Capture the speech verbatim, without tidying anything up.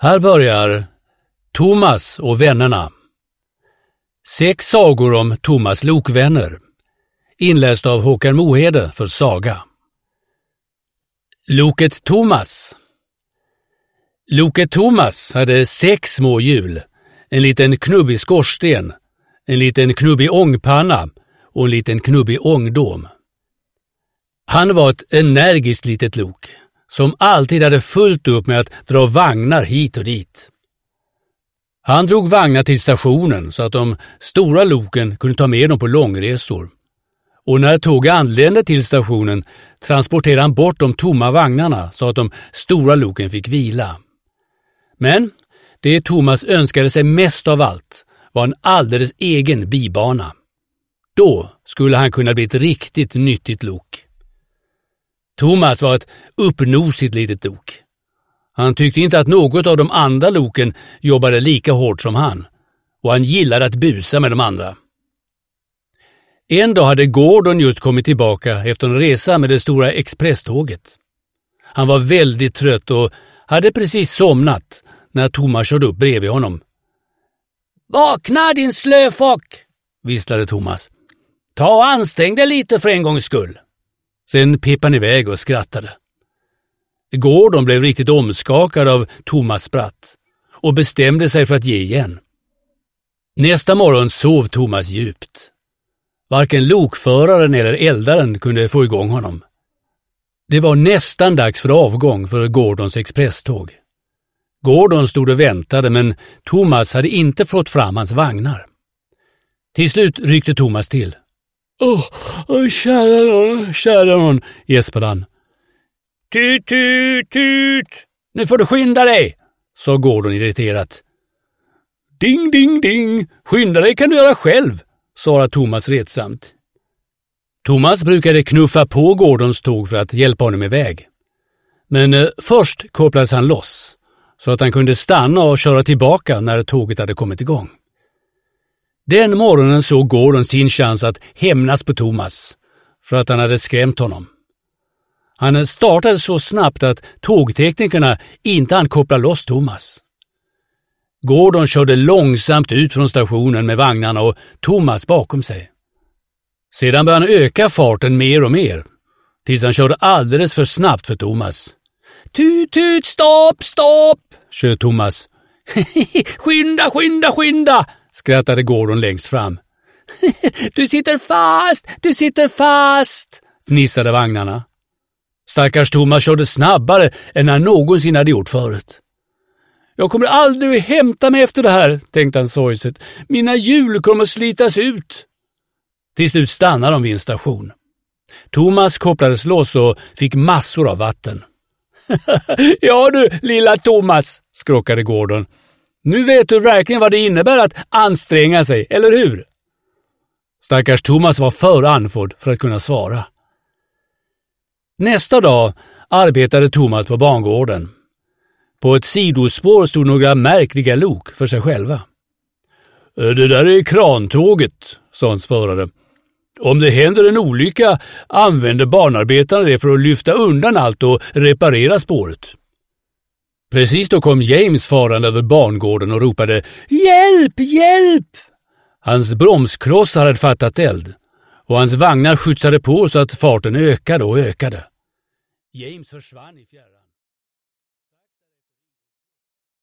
Här börjar Thomas och vännerna. Sex sagor om Thomas lokvänner. Inläst av Håkan Mohede för Saga. Loket Thomas. Loket Thomas hade sex små hjul, en liten knubbig skorsten, en liten knubbig ångpanna och en liten knubbig ångdom. Han var ett energiskt litet lok som alltid hade fullt upp med att dra vagnar hit och dit. Han drog vagnar till stationen så att de stora loken kunde ta med dem på långresor. Och när tåget anlände till stationen transporterade han bort de tomma vagnarna så att de stora loken fick vila. Men det Thomas önskade sig mest av allt var en alldeles egen bibana. Då skulle han kunna bli ett riktigt nyttigt lok. Thomas var ett uppnosigt litet lok. Han tyckte inte att något av de andra loken jobbade lika hårt som han, och han gillade att busa med de andra. En dag hade Gordon just kommit tillbaka efter en resa med det stora expresståget. Han var väldigt trött och hade precis somnat när Thomas körde upp bredvid honom. "Vakna din slöfock!" visslade Thomas. "Ta och ansträng dig lite för en gångs skull." Sen pep han iväg och skrattade. Gordon blev riktigt omskakad av Thomas spratt och bestämde sig för att ge igen. Nästa morgon sov Thomas djupt. Varken lokföraren eller eldaren kunde få igång honom. Det var nästan dags för avgång för Gordons expresståg. Gordon stod och väntade, men Thomas hade inte fått fram hans vagnar. Till slut ryckte Thomas till. Åh, oh, kära någon, kära någon, gäspade han. Tut, tut, tut, nu får du skynda dig, sa Gordon irriterat. Ding, ding, ding, skynda dig kan du göra själv, svarade Thomas retsamt. Thomas brukade knuffa på Gordons tåg för att hjälpa honom iväg. Men eh, först kopplades han loss, så att han kunde stanna och köra tillbaka när tåget hade kommit igång. Den morgonen såg Gordon sin chans att hämnas på Thomas för att han hade skrämt honom. Han startade så snabbt att tågteknikerna inte hann koppla loss Thomas. Gordon körde långsamt ut från stationen med vagnarna och Thomas bakom sig. Sedan började han öka farten mer och mer, tills han körde alldeles för snabbt för Thomas. Tut, tut, stopp, stopp, tjöt Thomas. Skynda, skynda, skynda, skrattade Gordon längst fram. Du sitter fast, du sitter fast, fnissade vagnarna. Stackars Thomas körde snabbare än han någonsin hade gjort förut. Jag kommer aldrig att hämta mig efter det här, tänkte han sorgset. Mina hjul kommer att slitas ut. Till slut stannade de vid en station. Thomas kopplades loss och fick massor av vatten. Ja du, lilla Thomas, skrockade Gordon. Nu vet du verkligen vad det innebär att anstränga sig, eller hur? Stackars Thomas var för andfådd för att kunna svara. Nästa dag arbetade Thomas på bangården. På ett sidospår stod några märkliga lok för sig själva. Det där är krantåget, sa hans förare. Om det händer en olycka använder banarbetarna det för att lyfta undan allt och reparera spåret. Precis då kom James farande över bangården och ropade Hjälp, hjälp! Hans bromsklossar hade fattat eld och hans vagnar skjutsade på så att farten ökade och ökade. James försvann i fjärran.